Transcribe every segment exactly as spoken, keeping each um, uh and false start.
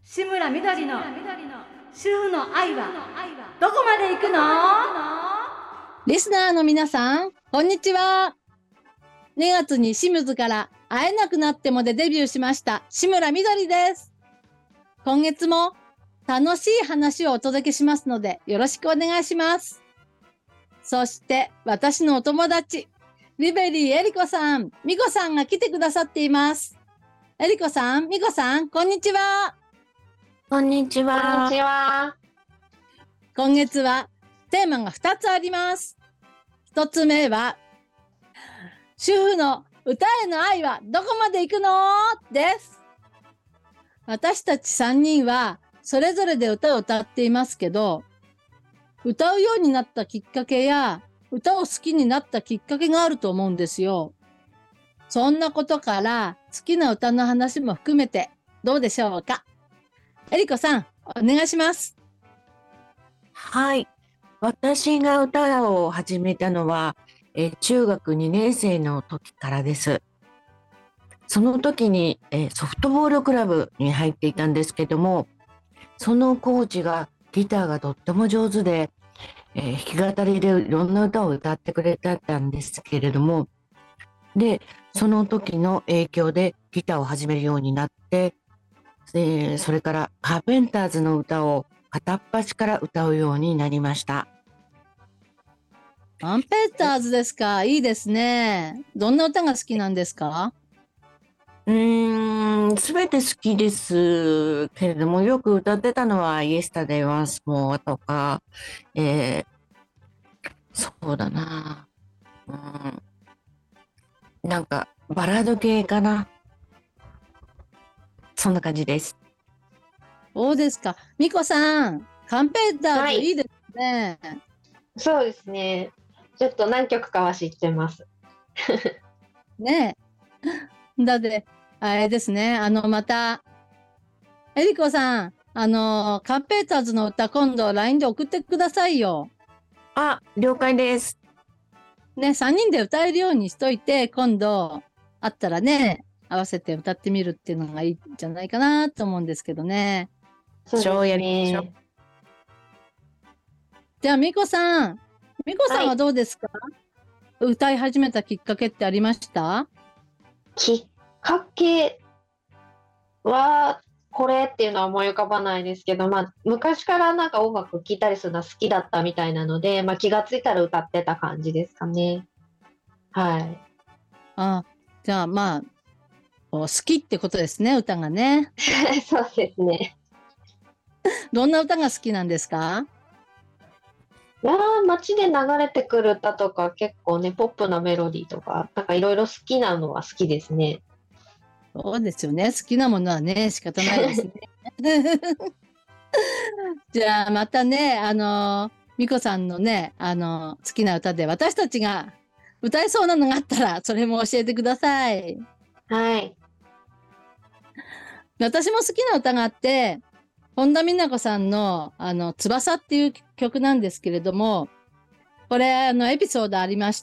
志村みどりの主婦の愛はどこまで行くの？ リスナーの皆さん、こんにちは。にがつに清水から会えなくなってもでデビューしました志村みどりです。今月も楽しい話をお届けしますのでよろしくお願いします。そして私のお友達、リベリーえりこさん、みこさんが来てくださっています。えりこさん、みこさん、こんにちは。 こんにちは。 こんにちは。 今月はテーマがふたつあります。ひとつめは、主婦の歌への愛はどこまで行くのです。私たちさんにんはそれぞれで歌を歌っていますけど、歌うようになったきっかけや歌を好きになったきっかけがあると思うんですよ。そんなことから好きな歌の話も含めてどうでしょうか。えりこさん、お願いします。 はい。私が歌を始めたのは、え中学にねん生の時からです。その時にえソフトボールクラブに入っていたんですけども、そのコーチがギターがとっても上手で、えー、弾き語りでいろんな歌を歌ってくれてたんですけれども、で、その時の影響でギターを始めるようになって、えー、それからカーペンターズの歌を片っ端から歌うようになりました。 カーペンターズですか。いいですね。どんな歌が好きなんですか？ うーん、すべて好きですけれども、よく歌ってたのは Yesterday Once More とか、えー、そうだな、うん、なんかバラード系かな。そんな感じです。 そうですか。みこさん、カーペンターはい、 ズいいですね。 そうですね。ちょっと何曲かは知ってます。 ねえ。だって、あれですね。あの、また、えりこさん、あの、カーペンターズの歌、今度 ライン で送ってくださいよ。 あ、了解です。 ね、さんにんで歌えるようにしといて、今度、あったらね、合わせて歌ってみるっていうのがいいんじゃないかなと思うんですけどね。 そうです超やりましょう。 ね。 じゃあ、みこさん、みこさんはどうですか？はい、歌い始めたきっかけってありました？ きっかけは、これっていうのは思い浮かばないですけど、まあ、昔からなんか音楽聴いたりするのは好きだったみたいなので、まあ、気がついたら歌ってた感じですかね。はい。 あ、じゃあ、まあ、好きってことですね、歌がね。 そうですね。 どんな歌が好きなんですか？ いやー、街で流れてくる歌とか結構ね、ポップなメロディーとか、なんかいろいろ好きなのは好きですね。 そうですよね。好きなものはね、仕方ないですね。じゃあ、またね、あの、みこさんのね、あの、好きな歌で私たちが歌えそうなのがあったら、それも教えてください。 はい。 私も好きな歌があって、本田美奈子さんの、あの、翼っていう曲なんですけれども、これ、あの、エピソードありまして、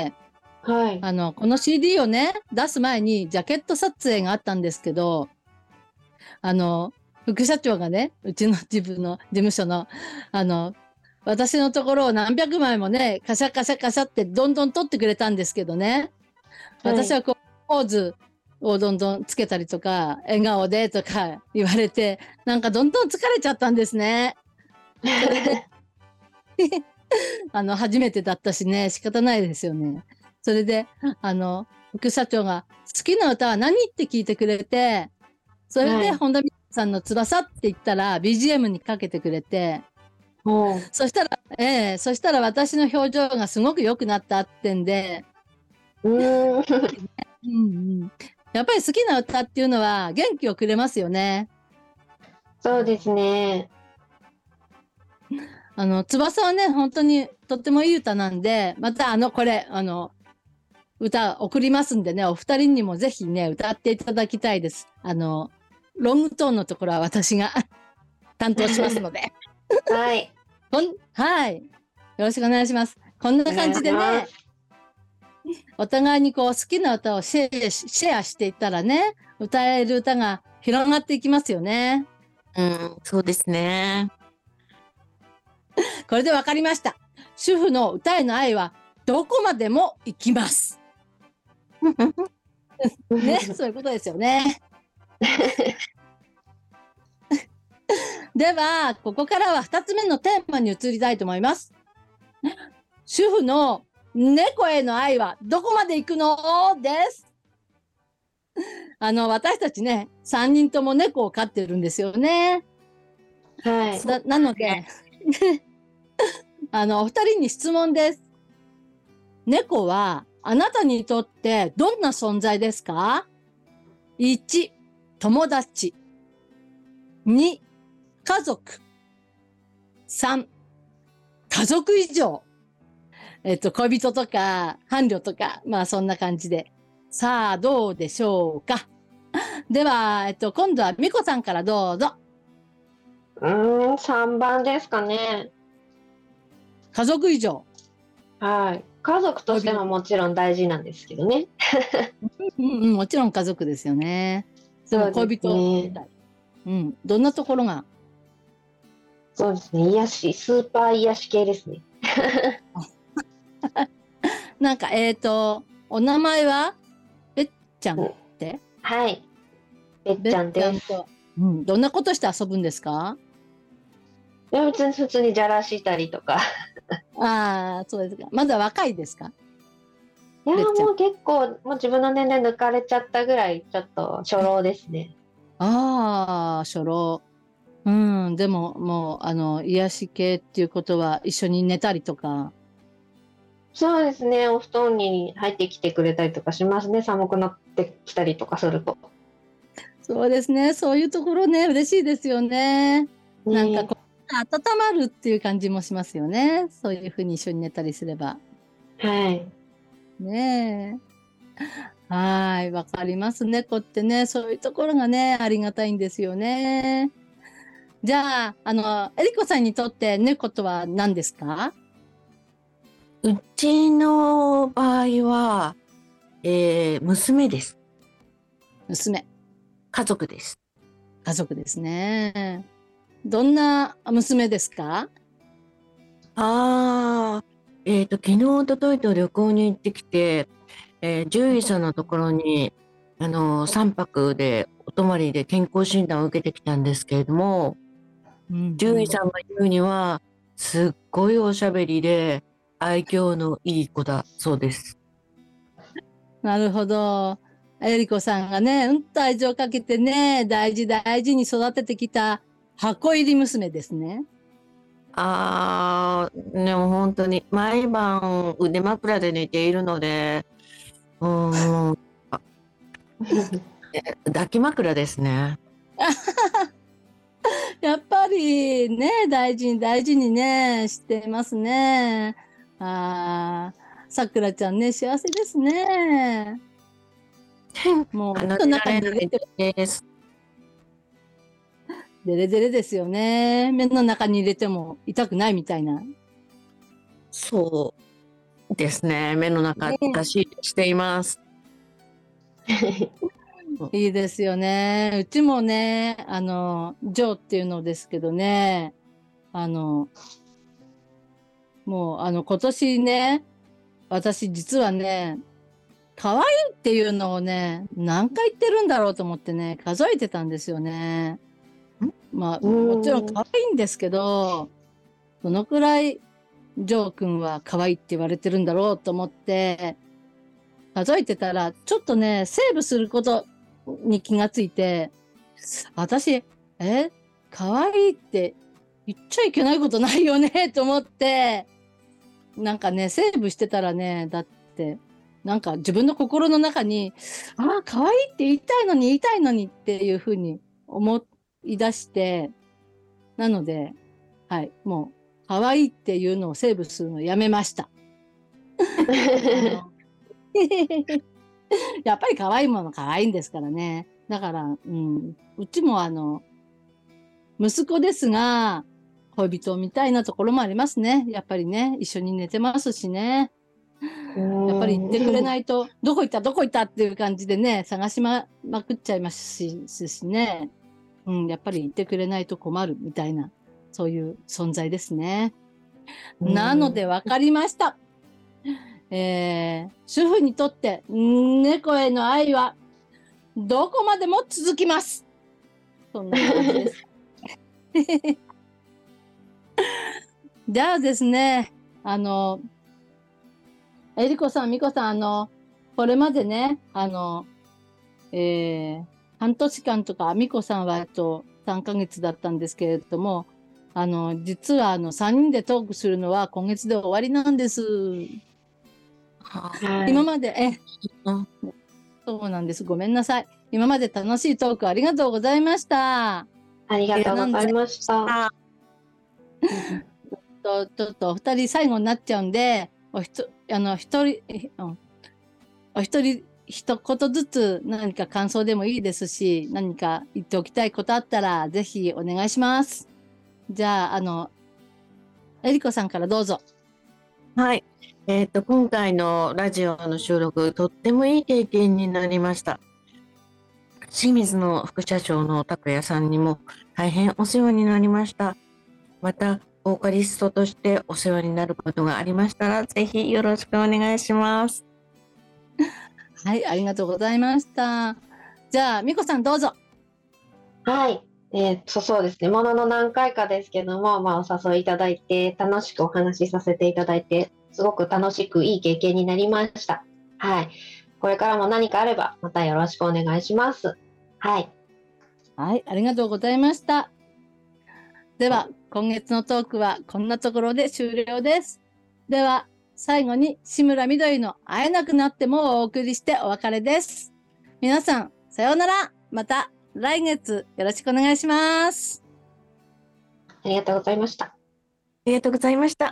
はい。 あの、この シーディー をね、出す前にジャケット撮影があったんですけど、あの、副社長がね、うちの自分の事務所の、あの、私のところを何百枚もね、カシャカシャカシャってどんどん撮ってくれたんですけどね、私はこう、ポーズをどんどんつけたりとか、笑顔でとか言われて、なんかどんどん疲れちゃったんですね。それで、あの、初めてだったしね、仕方ないですよね。それで、あの、副社長が好きな歌は何って聞いてくれて、それで本田美奈子さんの翼って言ったら ビージーエム にかけてくれて、そしたら、ええ、そしたら私の表情がすごく良くなったってんで、 うーん。 うんうん、やっぱり好きな歌っていうのは元気をくれますよね。 そうですね。 あの、翼はね、本当にとってもいい歌なんで、またあの、これ、あの、歌送りますんでね、お二人にもぜひね、歌っていただきたいです。あの、ロングトーンのところは私が担当しますので。 はい。 こんはい。よろしくお願いします。こんな感じでね、お互いにこう好きな歌をシェア、シェアしていったらね、歌える歌が広がっていきますよね。 うん、そうですね。 これでわかりました。主婦の歌への愛はどこまでも行きます。ね、そういうことですよね。では、ここからはふたつめのテーマに移りたいと思います。主婦の猫への愛はどこまで行くのです。あの、私たちね、さんにんとも猫を飼ってるんですよね。 はい。 ななので、あの、お二人に質問です。猫はあなたにとってどんな存在ですか？ いち、友達。に、家族。さん、家族以上。えっと、恋人とか、伴侶とか、まあそんな感じで。さあ、どうでしょうか。では、えっと、今度はみこさんからどうぞ。 うーん、さんばんですかね。 家族以上。 はい。家族としてももちろん大事なんですけどね。 うんうん、もちろん家族ですよね。でも恋人みたい。うん、どんなところが？ そうですね。癒し、スーパー癒し系ですね。 なんか、えっと、お名前はべっちゃんって？ はい。べっちゃんべっです。 ちゃんと、うん、どんなことして遊ぶんですか？ いや別に普通にじゃらしたりとか。 ああ、そうですか。まだ若いですか？ いやべっちゃんもう結構、もう自分の年齢抜かれちゃったぐらい、ちょっと初老ですね。 ああ、初老。うん、でも、もう、あの、癒し系っていうことは、一緒に寝たりとか。 そうですね。お布団に入ってきてくれたりとかしますね。寒くなってきたりとかすると。 そうですね。そういうところね、嬉しいですよね。なんかねこう、温まるっていう感じもしますよね。そういうふうに一緒に寝たりすれば。 はい。 ねえ。はい、わかります。猫ってね、そういうところがね、ありがたいんですよね。じゃあ、あの、えりこさんにとって猫とは何ですか？ うちの場合は、えー娘です。 娘。 家族です。 家族ですね。どんな娘ですか？ ああ、えっと、昨日、一昨日と旅行に行ってきて、えー獣医さんのところに、あの、さんぱくでお泊まりで健康診断を受けてきたんですけれども、 うん獣医さんが言うには、すっごいおしゃべりで、愛嬌のいい子だそうです。 なるほど。えりこさんがね、うんと愛情かけてね、大事大事に育ててきた箱入り娘ですね。 ああ、でも本当に毎晩腕枕で寝ているので、うーん、あ抱き枕ですね。 やっぱりね、大事に大事にね、してますね。ああ、さくらちゃんね、幸せですね。もう、目離の中れられないに入れて、 です。 デレデレですよね。目の中に入れても痛くないみたいな。 そうですね。目の中ね、 出ししています。 いいですよね。うちもね、あの、ジョーっていうのですけどね、あの、もう、あの、今年ね、私実はね、可愛いっていうのをね、何回言ってるんだろうと思ってね、数えてたんですよね。まあ、もちろん可愛いんですけど、どのくらいジョー君は可愛いって言われてるんだろうと思って、数えてたら、ちょっとね、セーブすることに気がついて、私、え、可愛いって言っちゃいけないことないよね、と思って、なんかね、セーブしてたらね、だって、なんか自分の心の中に、ああ、可愛いって言いたいのに言いたいのにっていうふうに思い出して、なので、はい、もう、可愛いっていうのをセーブするのをやめました。やっぱり可愛いもの可愛いんですからね。だから、うん、うちもあの、息子ですが、恋人みたいなところもありますね。やっぱりね、一緒に寝てますしね。やっぱり言ってくれないと、どこ行ったどこ行ったっていう感じでね、探しま、まくっちゃいますし、しね。 うん、やっぱりいてくれないと困るみたいな、そういう存在ですね。なので分かりました。えー、主婦にとって猫への愛はどこまでも続きます。そんな感じです。じゃあですね、あの、えりこさん、みこさん、あの、これまでね、あの、えー、半年間とか、みこさんはあとさんかげつだったんですけれども、あの、実はあの、さんにんでトークするのは今月で終わりなんです。 はい今まで、え、 うんそうなんです。ごめんなさい。今まで楽しいトークありがとうございました。 ありがとうございました。 とちょっとお二人最後になっちゃうんで、おひとあの一人、えうんお一人一言ずつ何か感想でもいいですし、何か言っておきたいことあったらぜひお願いします。じゃあ、あの、えりこさんからどうぞ。 はい。えっと、今回のラジオの収録、とってもいい経験になりました。清水の副社長の拓也さんにも大変お世話になりました。また、ボーカリストとしてお世話になることがありましたら、ぜひよろしくお願いします。 はい、ありがとうございました。じゃあ、みこさんどうぞ。 はい。えー、そうそうですね。ものの何回かですけども、まあ、お誘いいただいて、楽しくお話しさせていただいて、すごく楽しくいい経験になりました。はい。これからも何かあれば、またよろしくお願いします。はい。 はい、ありがとうございました。では、今月のトークはこんなところで終了です。では、最後に志村みどりの会えなくなってもをお送りしてお別れです。皆さん、さようなら。また来月よろしくお願いします。 ありがとうございました。 ありがとうございました。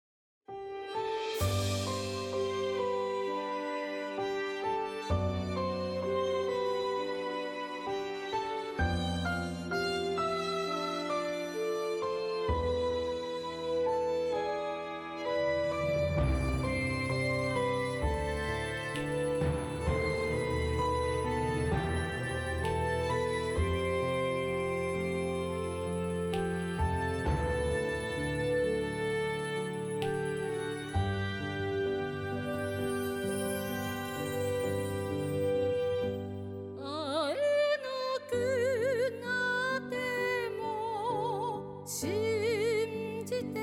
会えなくなっても信じて